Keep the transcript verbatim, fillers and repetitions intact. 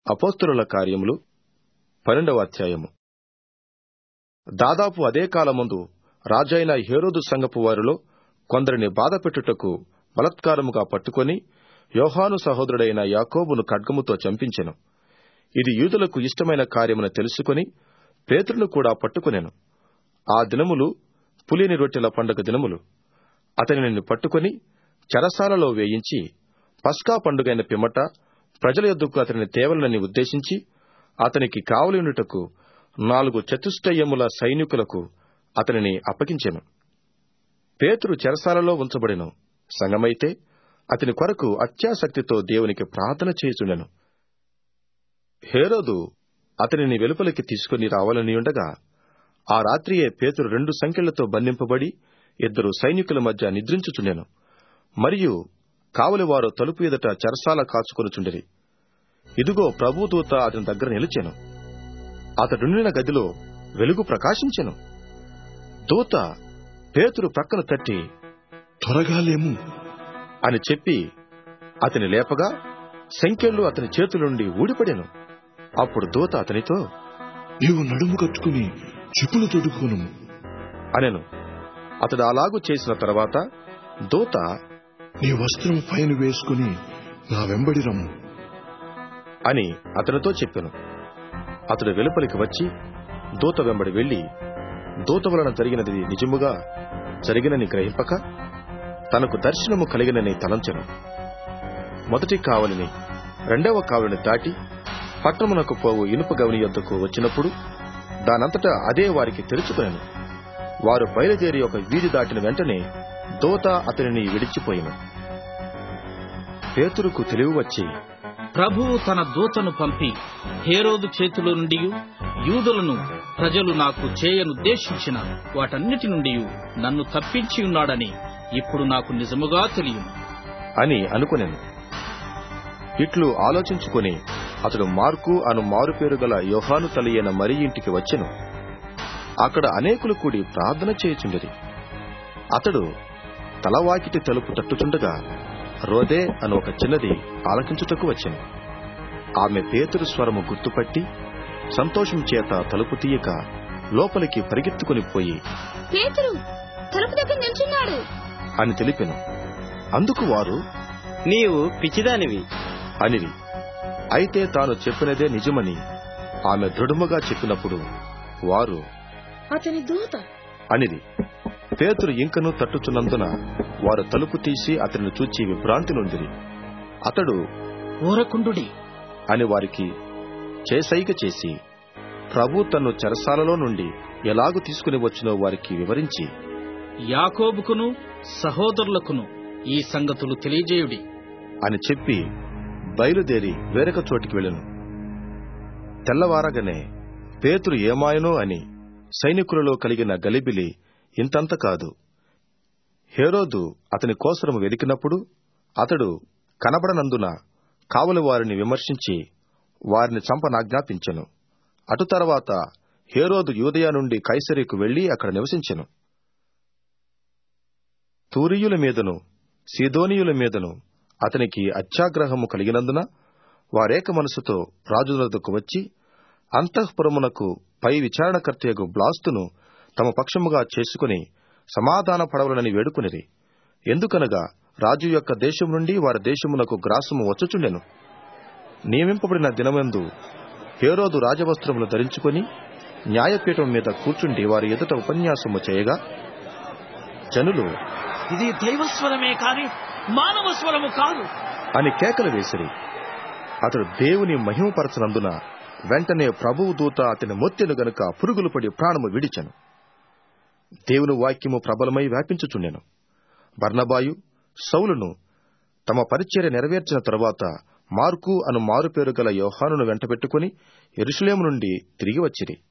అపోస్తలుల కార్యములు పన్నెండవ అధ్యాయము. దాదాపు అదే కాలమందు రాజైన హేరోదు సంఘపు వారిలో కొందరిని బాధపెట్టుటకు బలాత్కారముగా పట్టుకొని యోహాను సహోదరుడైన యాకోబును ఖడ్గముతో చంపించెను. ఇది యూదులకు ఇష్టమైన కార్యమని తెలుసుకొని పేతురును కూడా పట్టుకొనెను. ఆ దినములు పులిని రొట్టెల పండుగ దినములు. అతనిని పట్టుకొని చెరసాలలో వేయించి పస్కా పండుగైన పిమ్మట ప్రజల యొద్దకు అతనిని తేవలనని ఉద్దేశించి అతనికి కావలియుండుటకు నాలుగు చతుష్టయముల సైనికులకు అతనిని అప్పగించెను. పేతురు చెరసాలలో ఉంచబడెను. సంగమైతే అతని కొరకు అత్యాసక్తితో దేవునికి ప్రార్థన చేయుచుండెను. హేరోదు అతనిని వెలుపలికి తీసుకుని రావాలనియుండగా ఆ రాత్రియే పేతురు రెండు సంకెళ్లతో బంధింపబడి ఇద్దరు సైనికుల మధ్య నిద్రించుచుండెను. మరియు కావలివారు తలుపు ఎదుట చెరసాల కాచుకొనుచుండిరి. ఇదిగో ప్రభుదూత అతని దగ్గర నిలిచెను. అతడుండిన గదిలో వెలుగు ప్రకాశించెను. దూత పేతురు ప్రక్కను తట్టి, త్వరగా లేము అని చెప్పి అతని లేపగా సంకెళ్ళు అతని చేతుల నుండి ఊడిపడెను. అప్పుడు దూత అతనితో, నీవు నడుము కట్టుకుని చెప్పులు తొడుక్కును అనెను. అతడు అలాగూ చేసిన తర్వాత దూత, నీ వస్త్రం పైన వేసుకుని నా వెంబడి రమ్ము అని అతనితో చెప్పెను. అతడు వెలుపలికి వచ్చి దూత వెంబడి వెళ్లి దూత వలన జరిగినది నిజముగా జరిగినని గ్రహింపక తనకు దర్శనము కలిగినని తలంచెను. మొదటి కావలిని రెండవ కావలిని దాటి పట్టణమునకు పోవు ఇనుప గవని యొద్దకు వచ్చినప్పుడు దానంతటా అదే వారికి తెరుచుకొనెను. వారు బయలుదేరి ఒక వీధి దాటిన వెంటనే దూత అతనిని విడిచిపోయెను. పేతురుకు తెలివి వచ్చి, ప్రభువు తన దూతను పంపి హేరోదు చేతిలో నుండి యూదులను ప్రజలు నాకు చేయనుద్దేశించిన వాటన్నిటి నుండి నన్ను తప్పించి ఉన్నాడని ఇప్పుడు నాకు నిజముగా తెలియను అని అనుకొనెను. ఇట్లు ఆలోచించుకుని అతడు మార్కు అను మారుపేరు గల యోహాను తల్లి అయిన మరి ఇంటికి వచ్చెను. అక్కడ అనేకులు కూడి ప్రార్థన చేయుచుండిరి. అతడు తలవాకిటి తలుపు తట్టుచుండగా రోదే అను ఒక చిన్నది ఆలకించుటకు వచ్చెను. ఆమె పేతురు స్వరము గుర్తుపట్టి సంతోషం చేత తలుపు తీయక లోపలికి పరిగెత్తుకుని పోయి, పేతురు తలుపు దగ్గర నిల్చున్నాడు అని తెలిపెను. అందుకు వారు, నీవు పిచ్చిదానివి అనిరి. అయితే తాను చెప్పినదే నిజమని ఆమె దృఢముగా చెప్పినప్పుడు వారు, అతని దూత అనిరి. పేతురు ఇంకనూ తట్టుచున్నందున వారు తలుపు తీసి అతనిని చూచి విభ్రాంతి నొందిరి. అతడు ఊరకుండుడి అని వారికి చేసైగ చేసి ప్రభు తన్ను చెరసాలలో నుండి ఎలాగు తీసుకుని వచ్చినో వారికి వివరించి, యాకోబుకును సహోదరులకును ఈ సంగతులు తెలియజేయుడి అని చెప్పి బయలుదేరి వేరొక చోటికి వెళ్ళెను. తెల్లవారగానే పేతురు ఏమాయనో అని సైనికులలో కలిగిన గలిబిలి ఇంతంత కాదు. హేరోదు అతని కోసరము వెదికినప్పుడు అతడు కనబడనందున కావలి వారిని విమర్శించి వారిని చంపనాజ్ఞాపించెను. అటు తర్వాత హేరోదు యూదయ నుండి కైసరీకు వెళ్లి అక్కడ నివసించెను. తూరీయుల మీదను సీదోనీయుల మీదను అతనికి అత్యాగ్రహము కలిగినందున వారేక మనసుతో రాజు వద్దకు వచ్చి అంతఃపురమునకు పై విచారణకర్తయగు బ్లాస్తును తమ పక్షముగా చేసుకుని సమాధాన పడవలనని వేడుకునిరి. ఎందుకనగా రాజు యొక్క దేశం నుండి వారి దేశమునకు గ్రాసము వచ్చుచుండెను. నియమింపబడిన దినమందు హేరోదు రాజవస్త్రములు ధరించుకుని న్యాయపీఠం మీద కూర్చుండి వారి ఎదుట ఉపన్యాసము చేయగా జనులు, ఇది దైవస్వరమే కాని మానవ స్వరము కాదు అని కేకలు వేసిరి. అతడు దేవుని మహిమపరచనందున వెంటనే ప్రభువు దూత అతని మొత్తెను గనుక పురుగులు పడి ప్రాణము విడిచెను. దేవుని వాక్యము ప్రబలమై వ్యాపించుచుండెను. బర్నబాయు సౌలును తమ పరిచర్య నెరవేర్చిన తరువాత మార్కు అను మారుపేరు గల యోహానును వెంటబెట్టుకుని యెరూషలేము నుండి తిరిగి వచ్చిరి.